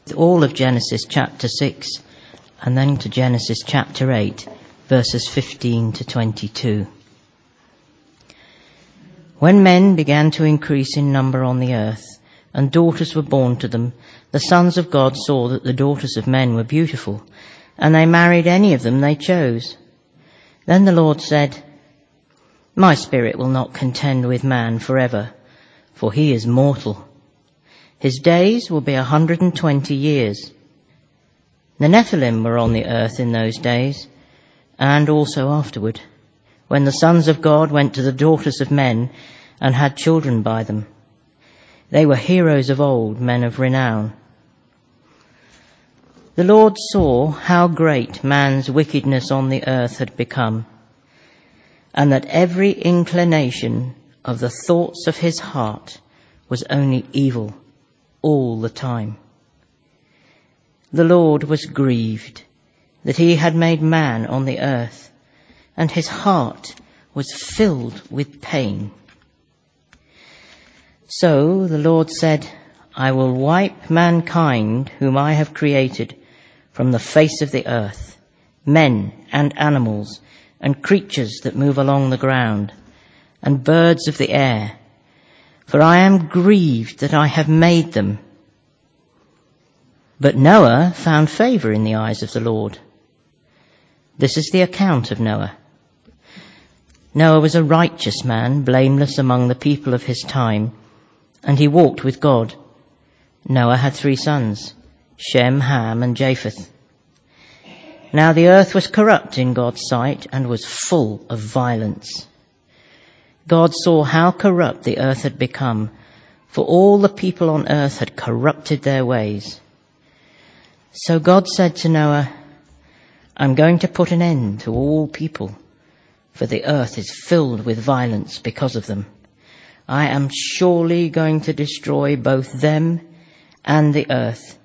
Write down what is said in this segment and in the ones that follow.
All of Genesis chapter 6 and then to Genesis chapter 8, verses 15 to 22. When men began to increase in number on the earth, and daughters were born to them, the sons of God saw that the daughters of men were beautiful, and they married any of them they chose. Then the Lord said, "My spirit will not contend with man forever, for he is mortal. His days will be 120 years. The Nephilim were on the earth in those days, and also afterward, when the sons of God went to the daughters of men and had children by them. They were heroes of old, men of renown. The Lord saw how great man's wickedness on the earth had become, and that every inclination of the thoughts of his heart was only evil all the time. The Lord was grieved that he had made man on the earth, and his heart was filled with pain. So the Lord said, I will wipe mankind whom I have created from the face of the earth, men and animals and creatures that move along the ground, and birds of the air, for I am grieved that I have made them. But Noah found favor in the eyes of the Lord. This is the account of Noah. Noah was a righteous man, blameless among the people of his time, and he walked with God. Noah had 3 sons, Shem, Ham, and Japheth. Now the earth was corrupt in God's sight and was full of violence. God saw how corrupt the earth had become, for all the people on earth had corrupted their ways. So God said to Noah, I'm going to put an end to all people, for the earth is filled with violence because of them. I am surely going to destroy both them and the earth.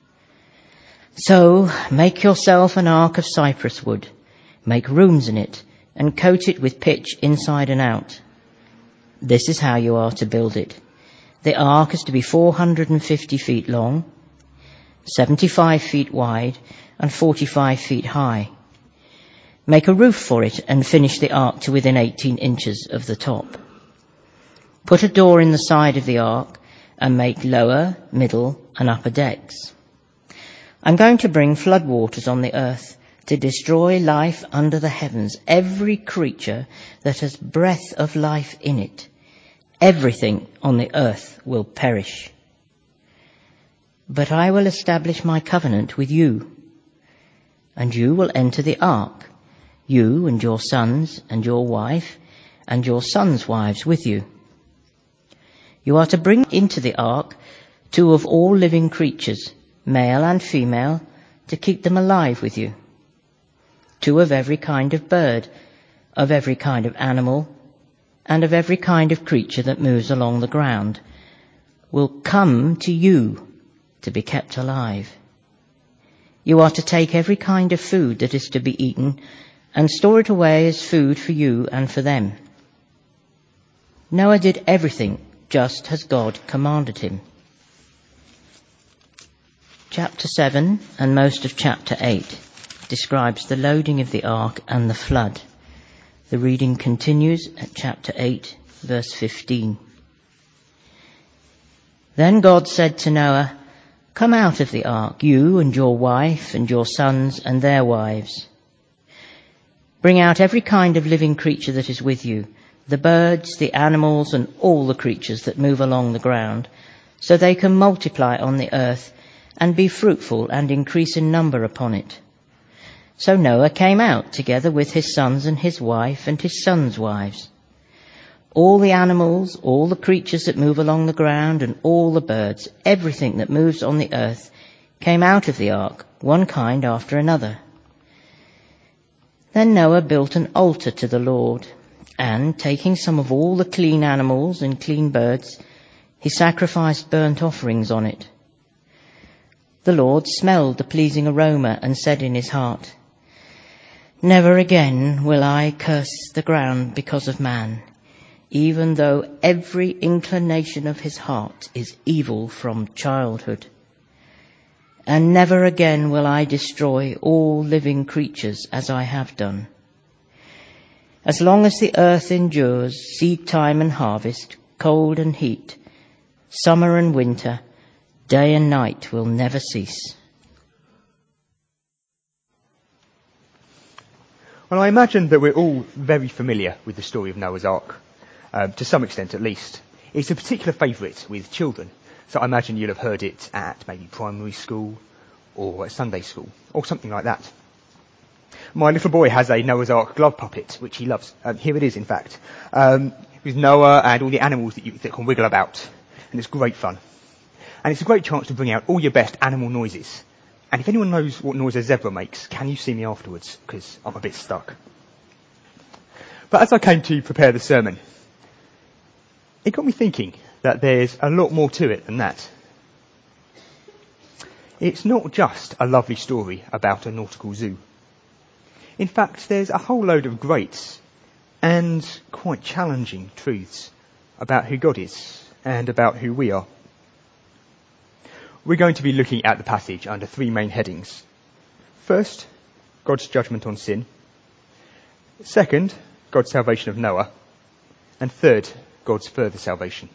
So make yourself an ark of cypress wood, make rooms in it, and coat it with pitch inside and out. This is how you are to build it. The ark is to be 450 feet long, 75 feet wide, and 45 feet high. Make a roof for it and finish the ark to within 18 inches of the top. Put a door in the side of the ark and make lower, middle, and upper decks. I'm going to bring floodwaters on the earth to destroy life under the heavens, every creature that has breath of life in it. Everything on the earth will perish. But I will establish my covenant with you, and you will enter the ark, you and your sons and your wife and your sons' wives with you. You are to bring into the ark 2 of all living creatures, male and female, to keep them alive with you. 2 of every kind of bird, of every kind of animal, and of every kind of creature that moves along the ground, will come to you to be kept alive. You are to take every kind of food that is to be eaten and store it away as food for you and for them. Noah did everything just as God commanded him. Chapter 7 and most of chapter 8 describes the loading of the ark and the flood. The reading continues at chapter 8, verse 15. Then God said to Noah, Come out of the ark, you and your wife and your sons and their wives. Bring out every kind of living creature that is with you, the birds, the animals, and all the creatures that move along the ground, so they can multiply on the earth and be fruitful and increase in number upon it. So Noah came out together with his sons and his wife and his sons' wives. All the animals, all the creatures that move along the ground, and all the birds, everything that moves on the earth, came out of the ark, one kind after another. Then Noah built an altar to the Lord, and, taking some of all the clean animals and clean birds, he sacrificed burnt offerings on it. The Lord smelled the pleasing aroma and said in his heart, Never again will I curse the ground because of man, even though every inclination of his heart is evil from childhood. and never again will I destroy all living creatures as I have done. As long as the earth endures, seed time and harvest, cold and heat, summer and winter, day and night will never cease. Well, I imagine that we're all very familiar with the story of Noah's Ark, to some extent at least. It's a particular favourite with children, so I imagine you'll have heard it at maybe primary school or at Sunday school, or something like that. My little boy has a Noah's Ark glove puppet, which he loves. Here it is, in fact, with Noah and all the animals that can wiggle about, and it's great fun. And it's a great chance to bring out all your best animal noises. And if anyone knows what noise a zebra makes, can you see me afterwards? Because I'm a bit stuck. But as I came to prepare the sermon, it got me thinking that there's a lot more to it than that. It's not just a lovely story about a nautical zoo. In fact, there's a whole load of great and quite challenging truths about who God is and about who we are. We're going to be looking at the passage under three main headings. First, God's judgment on sin. Second, God's salvation of Noah. And third, God's further salvation.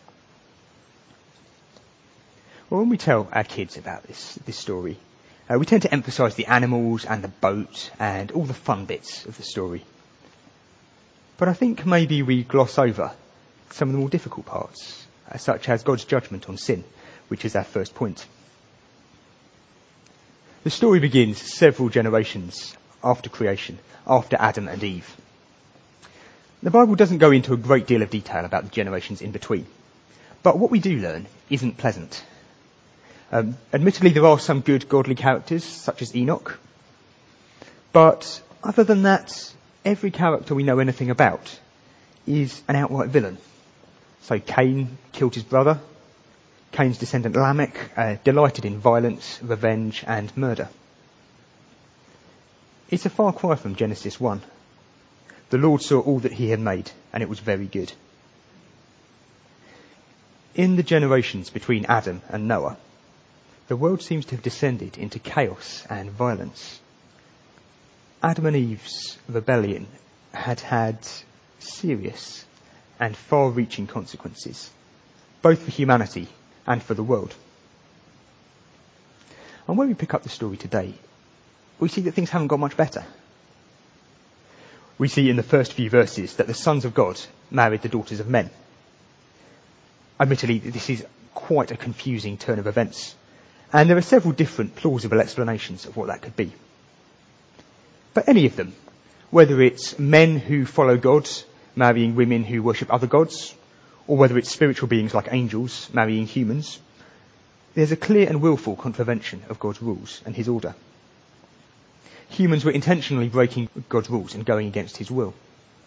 Well, when we tell our kids about this story, we tend to emphasise the animals and the boat and all the fun bits of the story. But I think maybe we gloss over some of the more difficult parts, such as God's judgment on sin, which is our first point. The story begins several generations after creation, after Adam and Eve. The Bible doesn't go into a great deal of detail about the generations in between, but what we do learn isn't pleasant. Admittedly, there are some good godly characters, such as Enoch, but other than that, every character we know anything about is an outright villain. So Cain killed his brother. Cain's descendant Lamech delighted in violence, revenge and murder. It's a far cry from Genesis 1. The Lord saw all that he had made, and it was very good. In the generations between Adam and Noah, the world seems to have descended into chaos and violence. Adam and Eve's rebellion had serious and far-reaching consequences, both for humanity and for the world. And when we pick up the story today, we see that things haven't got much better. We see in the first few verses that the sons of God married the daughters of men. Admittedly, this is quite a confusing turn of events, and there are several different plausible explanations of what that could be. But any of them, whether it's men who follow God marrying women who worship other gods, or whether it's spiritual beings like angels marrying humans, there's a clear and willful contravention of God's rules and his order. Humans were intentionally breaking God's rules and going against his will.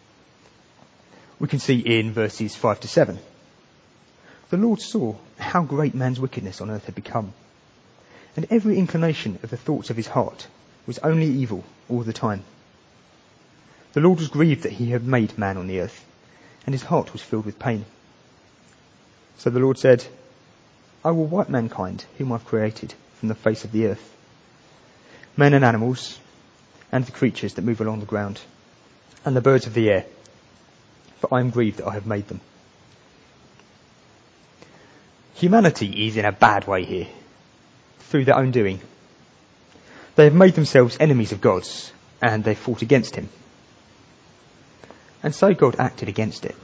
We can see in verses 5 to 7. The Lord saw how great man's wickedness on earth had become, and every inclination of the thoughts of his heart was only evil all the time. The Lord was grieved that he had made man on the earth, and his heart was filled with pain. So the Lord said, I will wipe mankind, whom I've created, from the face of the earth, men and animals, and the creatures that move along the ground, and the birds of the air, for I am grieved that I have made them. Humanity is in a bad way here, through their own doing. They have made themselves enemies of God's, and they fought against him. And so God acted against it.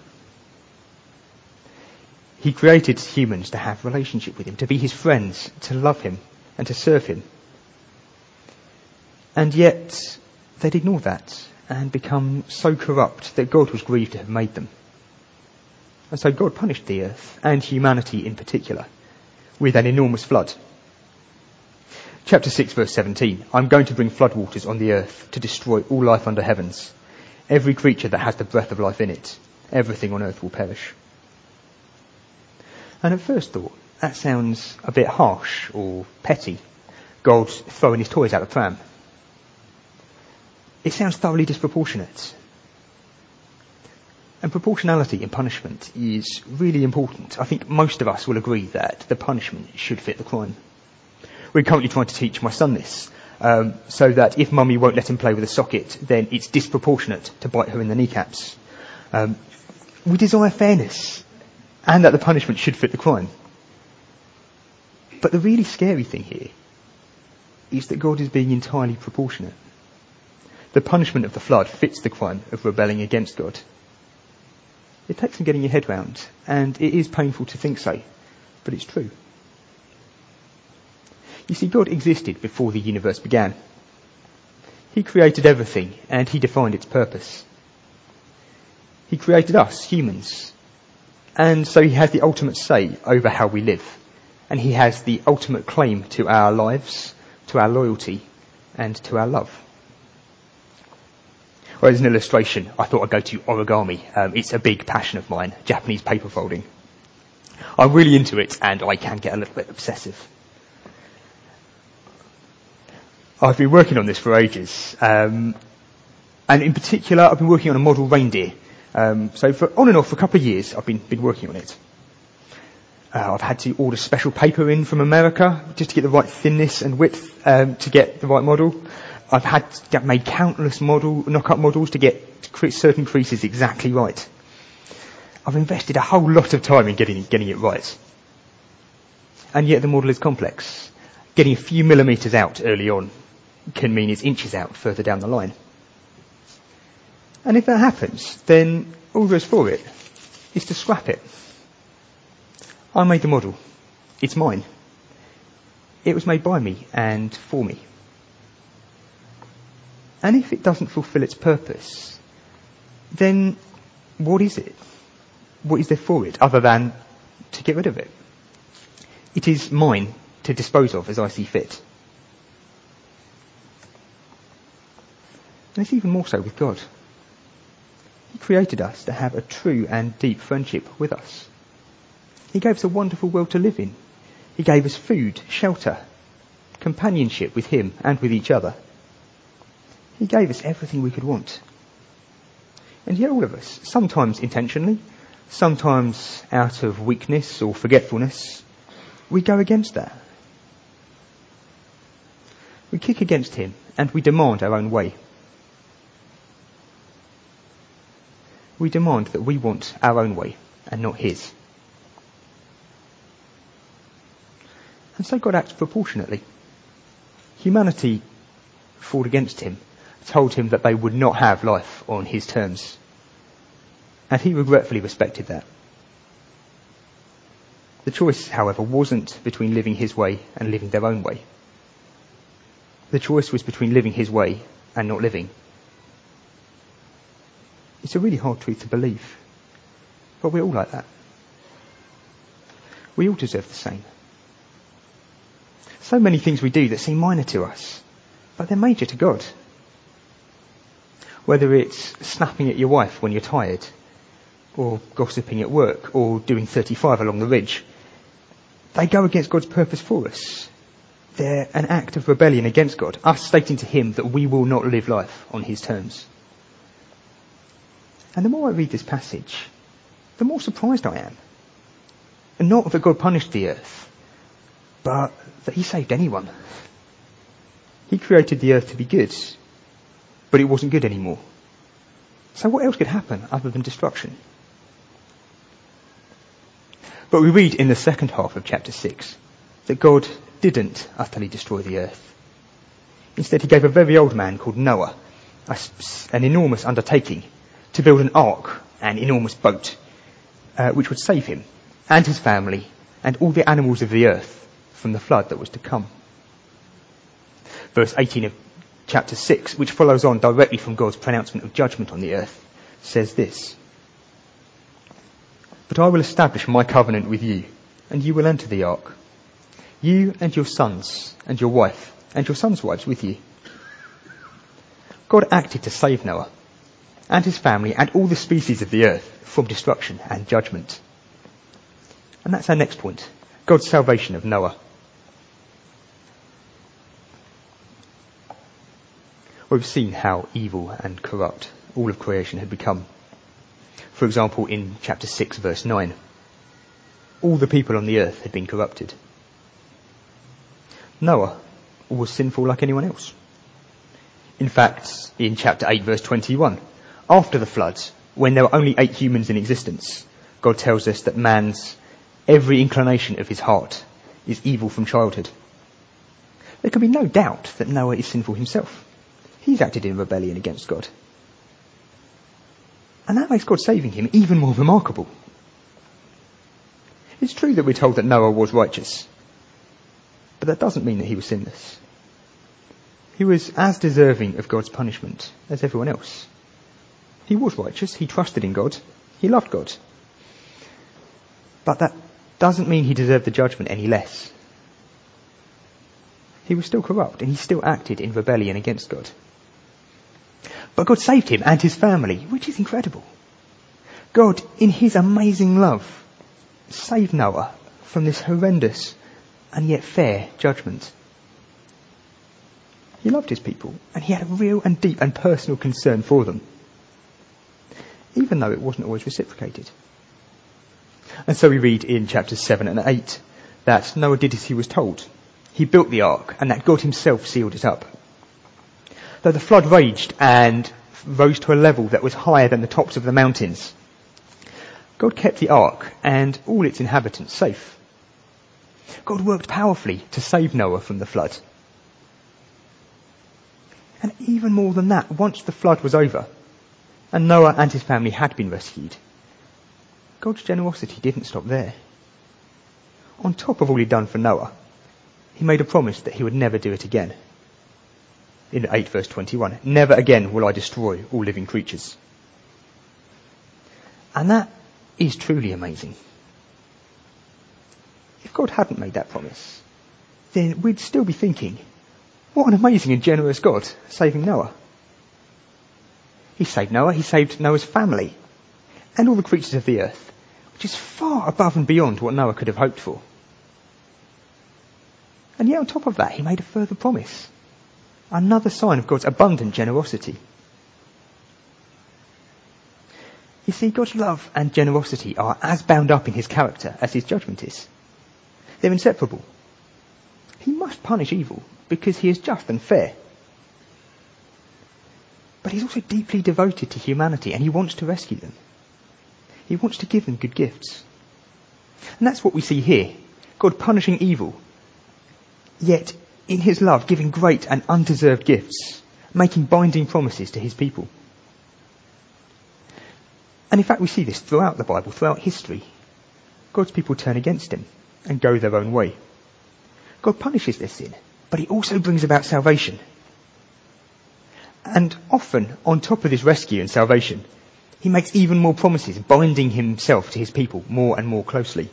He created humans to have relationship with him, to be his friends, to love him, and to serve him. And yet, they'd ignore that and become so corrupt that God was grieved to have made them. And so God punished the earth, and humanity in particular, with an enormous flood. Chapter 6, verse 17, I'm going to bring floodwaters on the earth to destroy all life under heavens. Every creature that has the breath of life in it, everything on earth will perish. And at first thought, that sounds a bit harsh or petty. God throwing his toys out the pram. It sounds thoroughly disproportionate. And proportionality in punishment is really important. I think most of us will agree that the punishment should fit the crime. We're currently trying to teach my son this, so that if mummy won't let him play with a socket, then it's disproportionate to bite her in the kneecaps. We desire fairness, and that the punishment should fit the crime. But the really scary thing here is that God is being entirely proportionate. The punishment of the flood fits the crime of rebelling against God. It takes some getting your head round, and it is painful to think so, but it's true. You see, God existed before the universe began. He created everything, and he defined its purpose. He created us, humans, and so he has the ultimate say over how we live, and he has the ultimate claim to our lives, to our loyalty, and to our love. Well, as an illustration, I thought I'd go to origami. It's a big passion of mine, Japanese paper folding. I'm really into it, and I can get a little bit obsessive. I've been working on this for ages, and in particular, I've been working on a model reindeer. So on and off for a couple of years, I've been working on it. I've had to order special paper in from America just to get the right thinness and width to get the right model. I've made countless knock-up models to get certain creases exactly right. I've invested a whole lot of time in getting it right. And yet the model is complex. Getting a few millimetres out early on can mean it's inches out further down the line. And if that happens, then all there is for it is to scrap it. I made the model. It's mine. It was made by me and for me. And if it doesn't fulfill its purpose, then what is it? What is there for it other than to get rid of it? It is mine to dispose of as I see fit. And it's even more so with God. He created us to have a true and deep friendship with us. He gave us a wonderful world to live in. He gave us food, shelter, companionship with him and with each other. He gave us everything we could want. And yet all of us, sometimes intentionally, sometimes out of weakness or forgetfulness, we go against that. We kick against him and we demand our own way. We demand that we want our own way and not his. And so God acts proportionately. Humanity fought against him, told him that they would not have life on his terms. And he regretfully respected that. The choice, however, wasn't between living his way and living their own way. The choice was between living his way and not living. It's a really hard truth to believe, but we're all like that. We all deserve the same. So many things we do that seem minor to us, but they're major to God. Whether it's snapping at your wife when you're tired, or gossiping at work, or doing 35 along the ridge, they go against God's purpose for us. They're an act of rebellion against God, us stating to him that we will not live life on his terms. And the more I read this passage, the more surprised I am. And not that God punished the earth, but that he saved anyone. He created the earth to be good, but it wasn't good anymore. So what else could happen other than destruction? But we read in the second half of chapter 6 that God didn't utterly destroy the earth. Instead, he gave a very old man called Noah an enormous undertaking to build an ark, an enormous boat, which would save him and his family and all the animals of the earth from the flood that was to come. Verse 18 of chapter 6, which follows on directly from God's pronouncement of judgment on the earth, says this: "But I will establish my covenant with you, and you will enter the ark, you and your sons and your wife and your sons' wives with you." God acted to save Noah and his family and all the species of the earth from destruction and judgment. And that's our next point, God's salvation of Noah. We've seen how evil and corrupt all of creation had become. For example, in chapter 6, verse 9, all the people on the earth had been corrupted. Noah was sinful like anyone else. In fact, in chapter 8, verse 21, after the flood, when there were only 8 humans in existence, God tells us that man's every inclination of his heart is evil from childhood. There can be no doubt that Noah is sinful himself. He's acted in rebellion against God. And that makes God saving him even more remarkable. It's true that we're told that Noah was righteous, but that doesn't mean that he was sinless. He was as deserving of God's punishment as everyone else. He was righteous, he trusted in God, he loved God. But that doesn't mean he deserved the judgment any less. He was still corrupt and he still acted in rebellion against God. But God saved him and his family, which is incredible. God, in his amazing love, saved Noah from this horrendous and yet fair judgment. He loved his people and he had a real and deep and personal concern for them, even though it wasn't always reciprocated. And so we read in chapters 7 and 8 that Noah did as he was told. He built the ark and that God himself sealed it up. Though the flood raged and rose to a level that was higher than the tops of the mountains, God kept the ark and all its inhabitants safe. God worked powerfully to save Noah from the flood. And even more than that, once the flood was over and Noah and his family had been rescued, God's generosity didn't stop there. On top of all he'd done for Noah, he made a promise that he would never do it again. In 8 verse 21, never again will I destroy all living creatures. And that is truly amazing. If God hadn't made that promise, then we'd still be thinking, what an amazing and generous God saving Noah. He saved Noah, he saved Noah's family, and all the creatures of the earth, which is far above and beyond what Noah could have hoped for. And yet on top of that, he made a further promise. Another sign of God's abundant generosity. You see, God's love and generosity are as bound up in his character as his judgment is. They're inseparable. He must punish evil because he is just and fair. But he's also deeply devoted to humanity and he wants to rescue them. He wants to give them good gifts. And that's what we see here. God punishing evil, yet in his love giving great and undeserved gifts, making binding promises to his people. And in fact we see this throughout the Bible, throughout history. God's people turn against him and go their own way. God punishes their sin, but he also brings about salvation. And often, on top of this rescue and salvation, he makes even more promises, binding himself to his people more and more closely.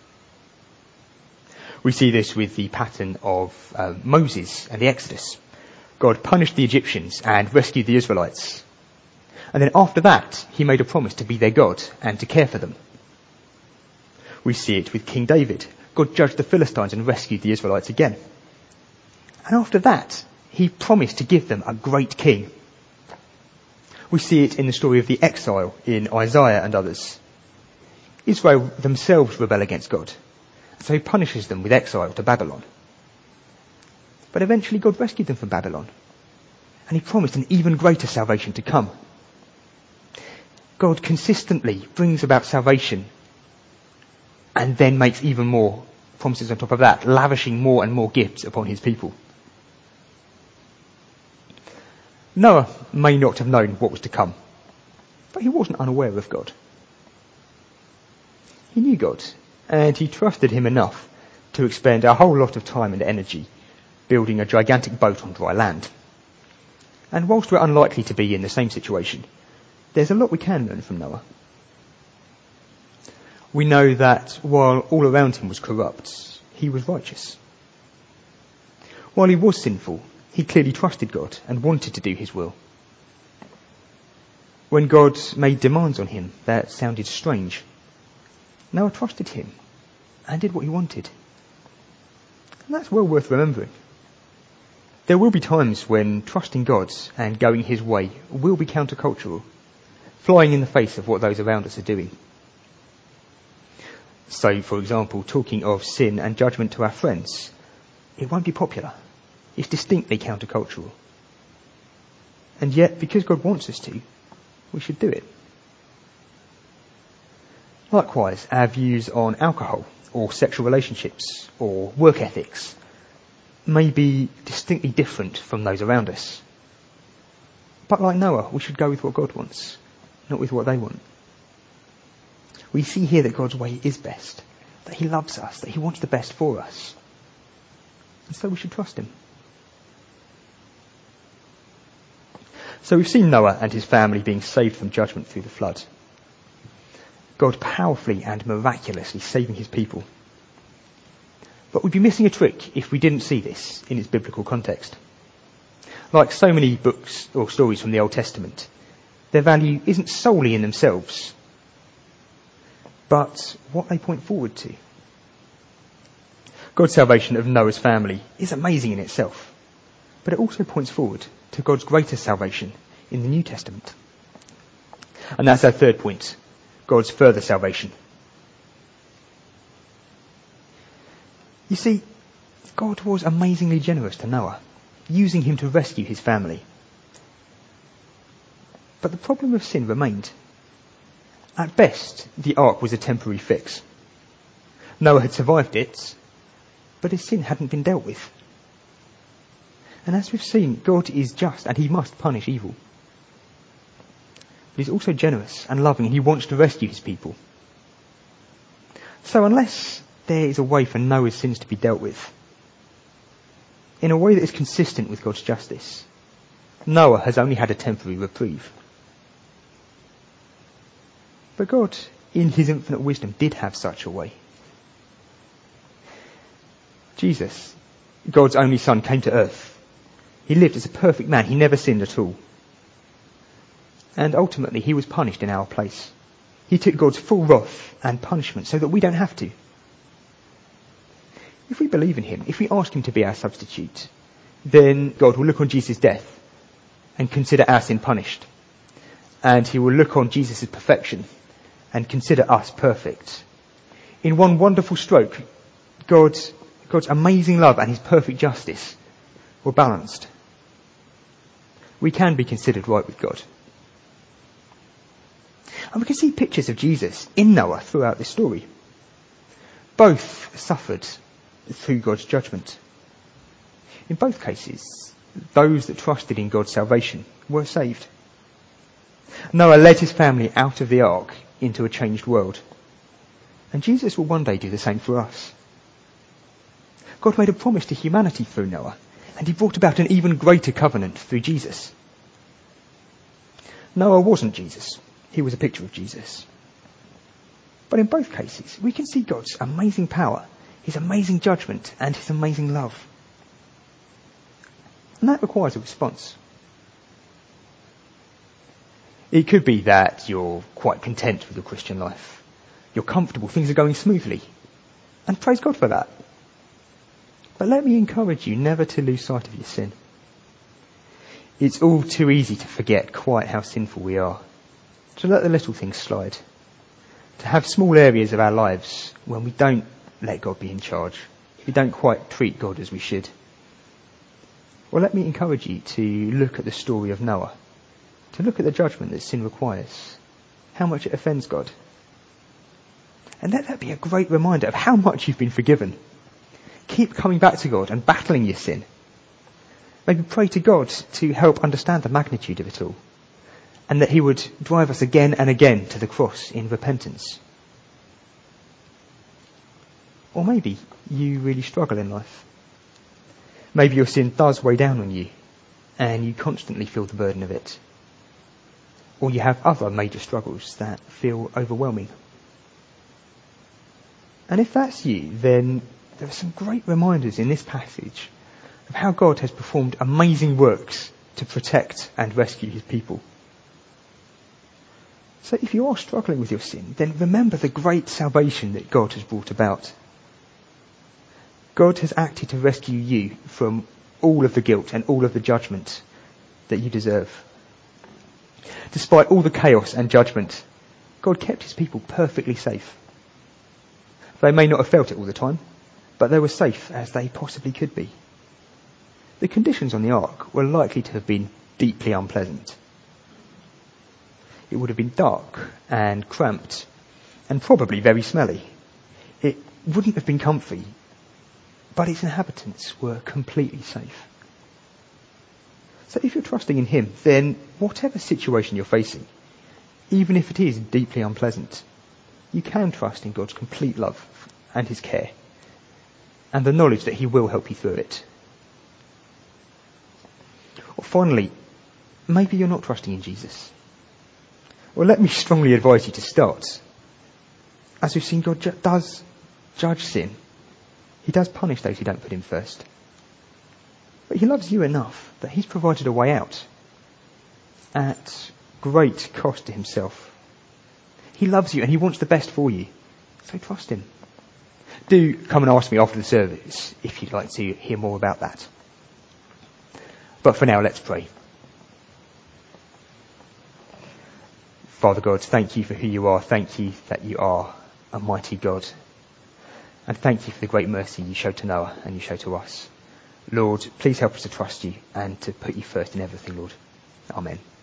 We see this with the pattern of Moses and the Exodus. God punished the Egyptians and rescued the Israelites. And then after that, he made a promise to be their God and to care for them. We see it with King David. God judged the Philistines and rescued the Israelites again. And after that, he promised to give them a great king. We see it in the story of the exile in Isaiah and others. Israel themselves rebel against God, so he punishes them with exile to Babylon. But eventually God rescued them from Babylon, and he promised an even greater salvation to come. God consistently brings about salvation and then makes even more promises on top of that, lavishing more and more gifts upon his people. Noah may not have known what was to come, but he wasn't unaware of God. He knew God, and he trusted him enough to expend a whole lot of time and energy building a gigantic boat on dry land. And whilst we're unlikely to be in the same situation, there's a lot we can learn from Noah. We know that while all around him was corrupt, he was righteous. While he was sinful, he clearly trusted God and wanted to do his will. When God made demands on him that sounded strange, Noah trusted him and did what he wanted. And that's well worth remembering. There will be times when trusting God and going his way will be countercultural, flying in the face of what those around us are doing. So, for example, talking of sin and judgment to our friends It won't be popular. It's distinctly countercultural. And yet, because God wants us to, we should do it. Likewise, our views on alcohol or sexual relationships or work ethics may be distinctly different from those around us. But like Noah, we should go with what God wants, not with what they want. We see here that God's way is best, that he loves us, that he wants the best for us. And so we should trust him. So we've seen Noah and his family being saved from judgment through the flood. God powerfully and miraculously saving his people. But we'd be missing a trick if we didn't see this in its biblical context. Like so many books or stories from the Old Testament, their value isn't solely in themselves, but what they point forward to. God's salvation of Noah's family is amazing in itself, but it also points forward to God's greater salvation in the New Testament. And that's our third point, God's further salvation. You see, God was amazingly generous to Noah, using him to rescue his family. But the problem of sin remained. At best, the ark was a temporary fix. Noah had survived it, but his sin hadn't been dealt with. And as we've seen, God is just and he must punish evil. But he's also generous and loving and he wants to rescue his people. So unless there is a way for Noah's sins to be dealt with, in a way that is consistent with God's justice, Noah has only had a temporary reprieve. But God, in his infinite wisdom, did have such a way. Jesus, God's only Son, came to earth. He lived as a perfect man. He never sinned at all. And ultimately, he was punished in our place. He took God's full wrath and punishment so that we don't have to. If we believe in him, if we ask him to be our substitute, then God will look on Jesus' death and consider our sin punished. And he will look on Jesus' perfection and consider us perfect. In one wonderful stroke, God's amazing love and his perfect justice were balanced. We can be considered right with God. And we can see pictures of Jesus in Noah throughout this story. Both suffered through God's judgment. In both cases, those that trusted in God's salvation were saved. Noah led his family out of the ark into a changed world. And Jesus will one day do the same for us. God made a promise to humanity through Noah, and he brought about an even greater covenant through Jesus. Noah wasn't Jesus. He was a picture of Jesus. But in both cases, we can see God's amazing power, his amazing judgment, and his amazing love. And that requires a response. It could be that you're quite content with your Christian life. You're comfortable, things are going smoothly. And praise God for that. But let me encourage you never to lose sight of your sin. It's all too easy to forget quite how sinful we are. To let the little things slide. To have small areas of our lives when we don't let God be in charge. We don't quite treat God as we should. Well, let me encourage you to look at the story of Noah. To look at the judgment that sin requires. How much it offends God. And let that be a great reminder of how much you've been forgiven. Keep coming back to God and battling your sin. Maybe pray to God to help understand the magnitude of it all. And that he would drive us again and again to the cross in repentance. Or maybe you really struggle in life. Maybe your sin does weigh down on you and you constantly feel the burden of it. Or you have other major struggles that feel overwhelming. And if that's you, then there are some great reminders in this passage of how God has performed amazing works to protect and rescue his people. So if you are struggling with your sin, then remember the great salvation that God has brought about. God has acted to rescue you from all of the guilt and all of the judgment that you deserve. Despite all the chaos and judgment, God kept his people perfectly safe. They may not have felt it all the time, but they were safe as they possibly could be. The conditions on the ark were likely to have been deeply unpleasant. It would have been dark and cramped and probably very smelly. It wouldn't have been comfy, but its inhabitants were completely safe. So if you're trusting in him, then whatever situation you're facing, even if it is deeply unpleasant, you can trust in God's complete love and his care, and the knowledge that he will help you through it. Or finally, maybe you're not trusting in Jesus. Well, let me strongly advise you to start. As we've seen, God does judge sin. He does punish those who don't put him first. But he loves you enough that he's provided a way out at great cost to himself. He loves you and he wants the best for you. So trust him. Do come and ask me after the service if you'd like to hear more about that. But for now, let's pray. Father God, thank you for who you are. Thank you that you are a mighty God. And thank you for the great mercy you showed to Noah and you show to us. Lord, please help us to trust you and to put you first in everything, Lord. Amen.